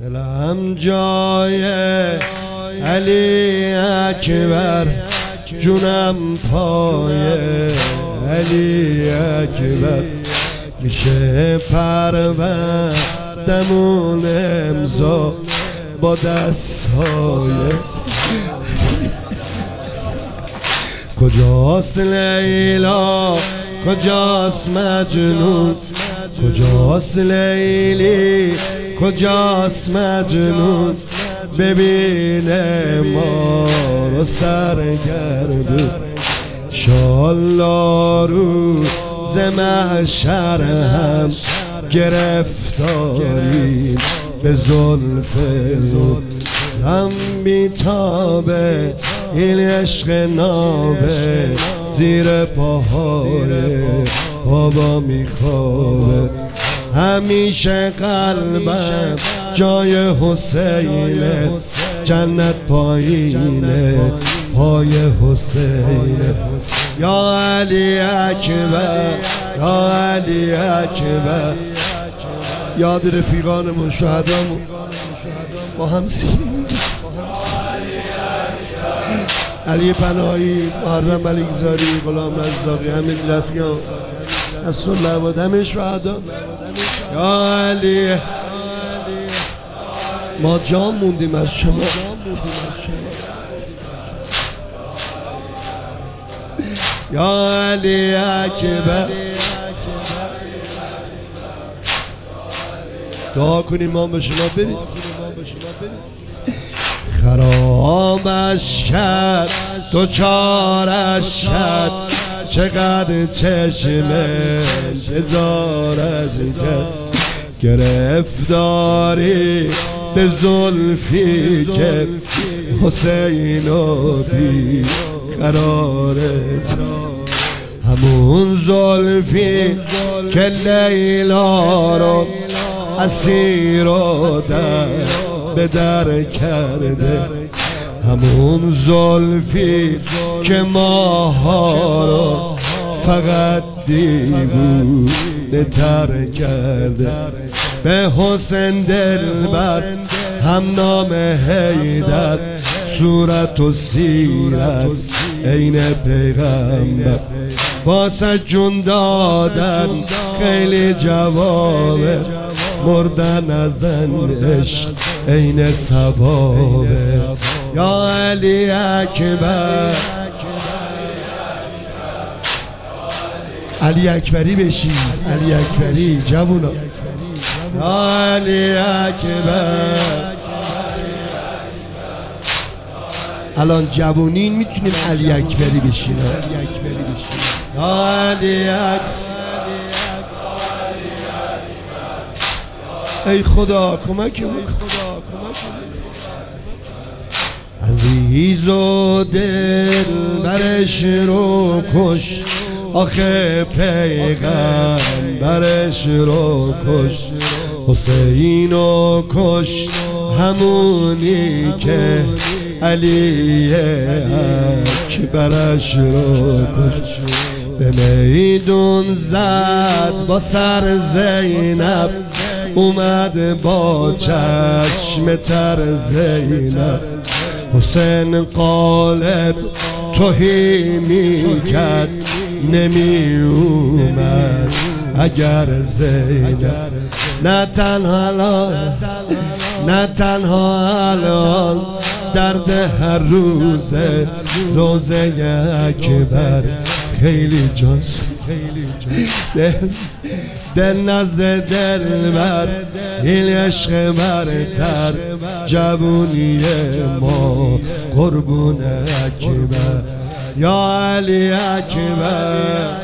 دلم جای علی اکبر، جونم پای علی اکبر. میشه پروندمون امضا با دستهای کجاست لیلا، کجاست مجنون، کجاست لیلی، کجاست مجنون. ببینه ما رو سرگردون، انشالله روز محشر هم گرفتاریم به زلف هم بیتابه. این عشق نابه زیر پاهای بابا میخوابه. همیشه قلبم جای حسینه، جنت پایینه پای حسینه. یا علی اکبر، یا علی اکبر. یاد رفیقانمون شهدامون با هم سینه میزن. علی پناهی، محرم ملکزاری، غلام رزاقی، همه رفیقان نصرالله عباد، همه شهدا. یا علی، ما جان موندیم از شما. یا علی اکبر. دعا کنیم ما به شما برسیم. خرابش کرد، دوچارش کرد، چقدر چشم انتظارش کرد. گرفتاری به زلفی که حسین و بی قرارش، همون زلفی که لیلا رو اسیر و در به در کرده، همون زلفی که ماها رو فقط دیوونه تر کرده. به حسین دلبر هم نام حیدر، صورت و سیرت عین پیغمبر. واسه جون دادن خیلی جوابه، مردن از عشق عین ثوابه. یا علی اکبر، علی اکبری بشین، علی اکبری جوونا. یا علی اکبر. الان جوونین میتونیم علی اکبری بشین. یا علی اکبر. ای خدا کمک عزیز و دل برش رو کش، آخه پیغمبرش رو کش. حسین رو کش، همونی که علی اکبرش رو کش. به میدون زد با سر زینب، اومد با چشم تر زینب. حسین قالب توهی میکرد، نمی اومد اگر زینب. نه تنها الان درد هر روزه، روزه اکبر خیلی جاست. دل نزد دلبر، این عشق برتر، جوونی ما قربون اکبر. یا علی اکبر.